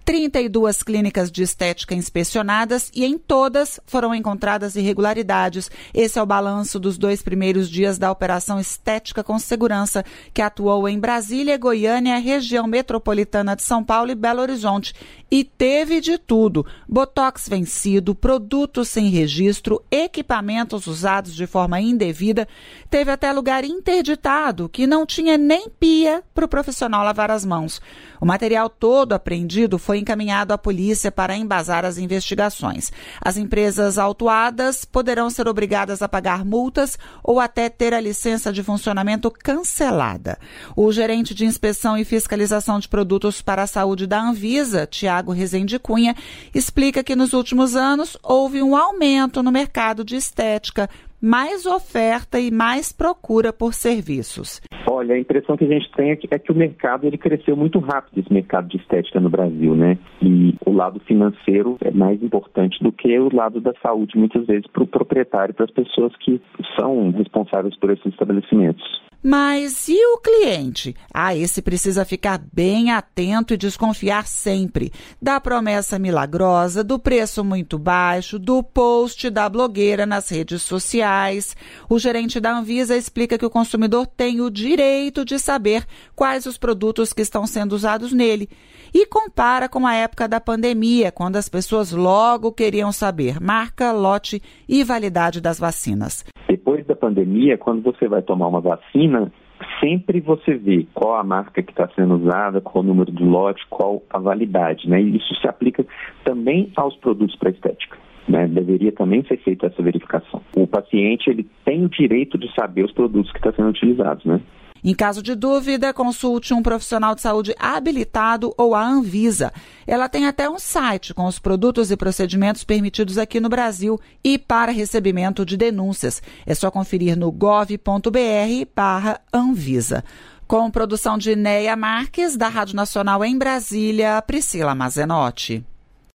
32 clínicas de estética inspecionadas e em todas foram encontradas irregularidades. Esse é o balanço dos 2 primeiros dias da Operação Estética com Segurança, que atuou em Brasília, Goiânia, região metropolitana de São Paulo e Belo Horizonte. E teve de tudo: botox vencido, produtos sem registro, equipamentos usados de forma indevida. Teve até lugar interditado, que não tinha nem pia para o profissional lavar as mãos. O material todo apreendido foi encaminhado à polícia para embasar as investigações. As empresas autuadas poderão ser obrigadas a pagar multas ou até ter a licença de funcionamento cancelada. O gerente de inspeção e fiscalização de produtos para a saúde da Anvisa, Tiago Rezende Cunha, explica que nos últimos anos houve um aumento no mercado de estética, mais oferta e mais procura por serviços. Olha, a impressão que a gente tem é que o mercado ele cresceu muito rápido, esse mercado de estética no Brasil, né? E o lado financeiro é mais importante do que o lado da saúde, muitas vezes, para o proprietário, para as pessoas que são responsáveis por esses estabelecimentos. Mas e o cliente? Esse precisa ficar bem atento e desconfiar sempre da promessa milagrosa, do preço muito baixo, do post da blogueira nas redes sociais. O gerente da Anvisa explica que o consumidor tem o direito de saber quais os produtos que estão sendo usados nele e compara com a época da pandemia, quando as pessoas logo queriam saber marca, lote e validade das vacinas. Depois da pandemia, quando você vai tomar uma vacina, sempre você vê qual a marca que está sendo usada, qual o número de lote, qual a validade, né? E isso se aplica também aos produtos para estética, né? Deveria também ser feita essa verificação. O paciente ele tem o direito de saber os produtos que estão sendo utilizados, né? Em caso de dúvida, consulte um profissional de saúde habilitado ou a Anvisa. Ela tem até um site com os produtos e procedimentos permitidos aqui no Brasil e para recebimento de denúncias. É só conferir no gov.br/Anvisa. Com produção de Neia Marques, da Rádio Nacional em Brasília, Priscila Mazenotti.